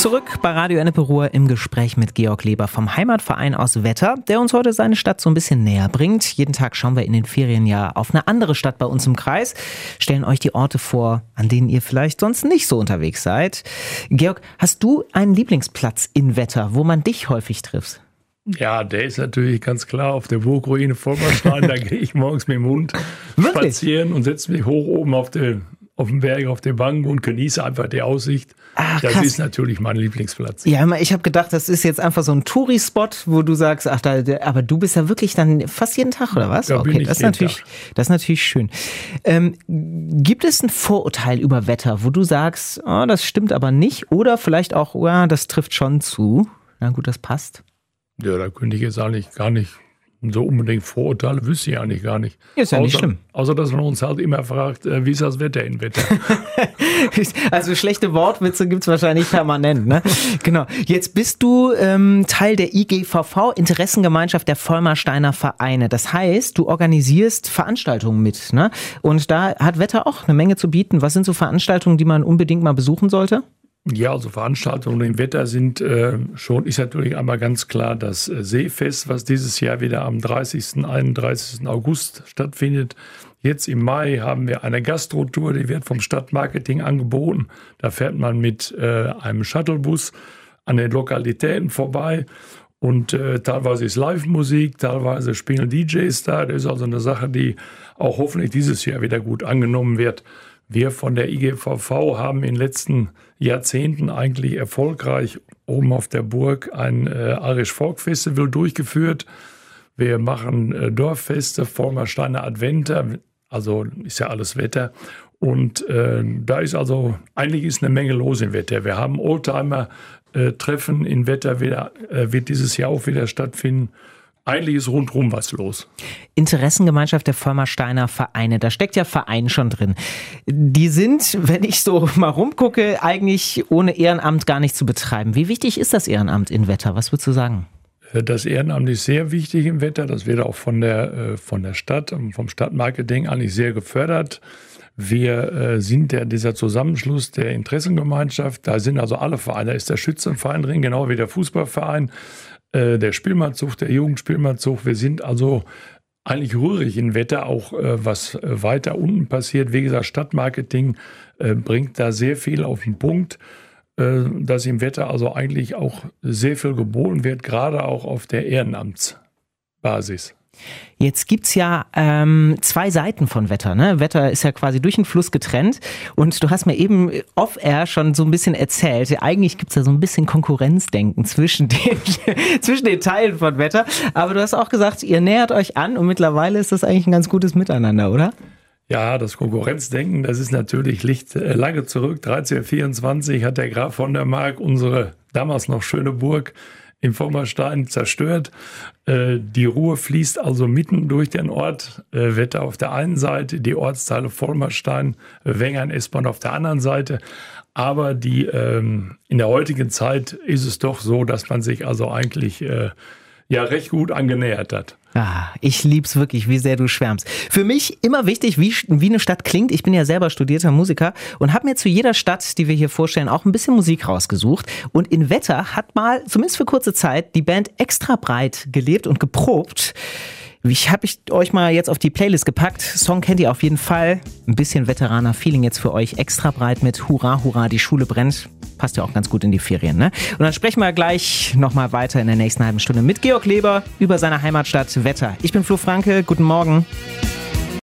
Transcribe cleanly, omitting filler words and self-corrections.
Zurück bei Radio Ennepe Ruhr im Gespräch mit Georg Leber vom Heimatverein aus Wetter, der uns heute seine Stadt so ein bisschen näher bringt. Jeden Tag schauen wir in den Ferien ja auf eine andere Stadt bei uns im Kreis, stellen euch die Orte vor, an denen ihr vielleicht sonst nicht so unterwegs seid. Georg, hast du einen Lieblingsplatz in Wetter, wo man dich häufig trifft? Ja, der ist natürlich ganz klar auf der Burgruine Volmerstein. Da gehe ich morgens mit dem Hund spazieren und setze mich hoch oben auf dem Berg, auf der Bank und genieße einfach die Aussicht. Ach, das ist natürlich mein Lieblingsplatz. Ja, ich habe gedacht, das ist jetzt einfach so ein Touri-Spot, wo du sagst, aber du bist ja wirklich dann fast jeden Tag, oder was? Da bin ich das ist natürlich schön. Gibt es ein Vorurteil über Wetter, wo du sagst, oh, das stimmt aber nicht, oder vielleicht auch, oh, das trifft schon zu? Na gut, das passt. Ja, da könnte ich jetzt eigentlich gar nicht so unbedingt Vorurteile, wüsste ich eigentlich gar nicht. Ist ja nicht schlimm. Außer, dass man uns halt immer fragt, wie ist das Wetter in Wetter? Also schlechte Wortwitze gibt es wahrscheinlich permanent, ne? Genau. Jetzt bist du Teil der IGVV, Interessengemeinschaft der Volmersteiner Vereine. Das heißt, du organisierst Veranstaltungen mit, ne? Und da hat Wetter auch eine Menge zu bieten. Was sind so Veranstaltungen, die man unbedingt mal besuchen sollte? Ja, also Veranstaltungen im Wetter sind ist natürlich einmal ganz klar das Seefest, was dieses Jahr wieder am 30. 31. August stattfindet. Jetzt im Mai haben wir eine Gastrotour, die wird vom Stadtmarketing angeboten. Da fährt man mit einem Shuttlebus an den Lokalitäten vorbei und teilweise ist Live-Musik, teilweise spielen DJs da. Das ist also eine Sache, die auch hoffentlich dieses Jahr wieder gut angenommen wird. Wir von der IGVV haben in den letzten Jahrzehnten eigentlich erfolgreich oben auf der Burg ein Irish Folk Festival durchgeführt. Wir machen Dorffeste, Volmersteiner Advente, also ist ja alles Wetter. Und da ist also, eigentlich ist eine Menge los im Wetter. Wir haben Oldtimer-Treffen in Wetter, wird dieses Jahr auch wieder stattfinden. Eigentlich ist rundherum was los. Interessengemeinschaft der Volmersteiner Vereine, da steckt ja Verein schon drin. Die sind, wenn ich so mal rumgucke, eigentlich ohne Ehrenamt gar nicht zu betreiben. Wie wichtig ist das Ehrenamt in Wetter? Was würdest du sagen? Das Ehrenamt ist sehr wichtig im Wetter. Das wird auch von der Stadt und vom Stadtmarketing eigentlich sehr gefördert. Wir sind dieser Zusammenschluss der Interessengemeinschaft. Da sind also alle Vereine. Da ist der Schützenverein drin, genau wie der Fußballverein. Der Spielmannzug, der Jugendspielmannzug. Wir sind also eigentlich rührig in Wetter, auch was weiter unten passiert. Wie gesagt, Stadtmarketing bringt da sehr viel auf den Punkt, dass im Wetter also eigentlich auch sehr viel geboten wird, gerade auch auf der Ehrenamtsbasis. Jetzt gibt's ja 2 Seiten von Wetter, ne? Wetter ist ja quasi durch den Fluss getrennt und du hast mir eben off-air schon so ein bisschen erzählt, eigentlich gibt's da so ein bisschen Konkurrenzdenken zwischen den Teilen von Wetter, aber du hast auch gesagt, ihr nähert euch an und mittlerweile ist das eigentlich ein ganz gutes Miteinander, oder? Ja, das Konkurrenzdenken, das ist natürlich, liegt lange zurück. 1324 hat der Graf von der Mark unsere damals noch schöne Burg im Volmerstein zerstört. Die Ruhr fließt also mitten durch den Ort. Wetter auf der einen Seite, die Ortsteile Volmerstein, Wengern, Espern auf der anderen Seite. Aber in der heutigen Zeit ist es doch so, dass man sich also eigentlich recht gut angenähert hat. Ah, ich lieb's wirklich, wie sehr du schwärmst. Für mich immer wichtig, wie eine Stadt klingt. Ich bin ja selber studierter Musiker und habe mir zu jeder Stadt, die wir hier vorstellen, auch ein bisschen Musik rausgesucht. Und in Wetter hat mal, zumindest für kurze Zeit, die Band Extra Breit gelebt und geprobt. Habe ich euch mal jetzt auf die Playlist gepackt. Song kennt ihr auf jeden Fall. Ein bisschen Veteraner-Feeling jetzt für euch. Extra Breit mit Hurra, Hurra, die Schule brennt. Passt ja auch ganz gut in die Ferien, ne? Und dann sprechen wir gleich nochmal weiter in der nächsten halben Stunde mit Georg Leber über seine Heimatstadt Wetter. Ich bin Flo Franke. Guten Morgen.